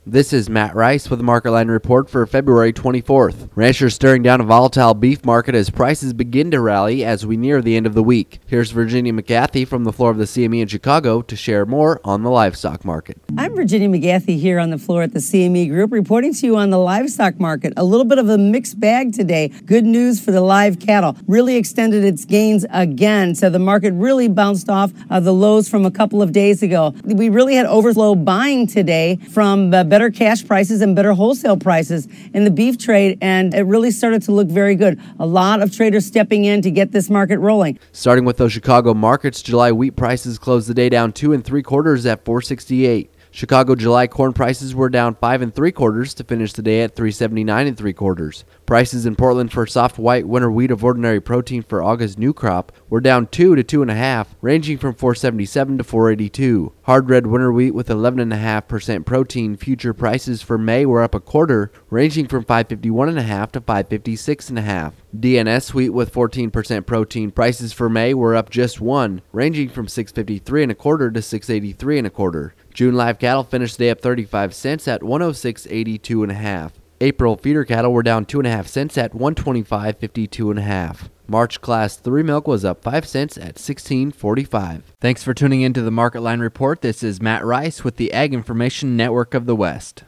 This is Matt Rice with the Market Line Report for February 24th. Ranchers staring down a volatile beef market as prices begin to rally as we near the end of the week. Here's Virginia McGathy from the floor of the CME in Chicago to share more on the livestock market. I'm Virginia McGathy here on the floor at the CME Group, reporting to you on the livestock market. A little bit of a mixed bag today. Good news for the live cattle. Really extended its gains again, so the market really bounced off the lows from a couple of days ago. We really had overflow buying today from better cash prices and better wholesale prices in the beef trade, and it really started to look very good. A lot of traders stepping in to get this market rolling. Starting with those Chicago markets, July wheat prices closed the day down 2 3/4 at $4.68. Chicago July corn prices were down 5 3/4 to finish the day at $3.79 3/4. Prices in Portland for soft white winter wheat of ordinary protein for August new crop were down 2 to 2.5, ranging from $4.77 to $4.82. Hard red winter wheat with 11.5% protein future prices for May were up 1/4, ranging from $5.51.5 to $5.56.5. DNS wheat with 14% protein prices for May were up just 1, ranging from $6.53 to $6.83. June live cattle finished the day up 35 cents at $106.82.5. April feeder cattle were down 2.5 cents at $125.52.5. March Class 3 milk was up 5 cents at $16.45. Thanks for tuning in to the Market Line Report. This is Matt Rice with the Ag Information Network of the West.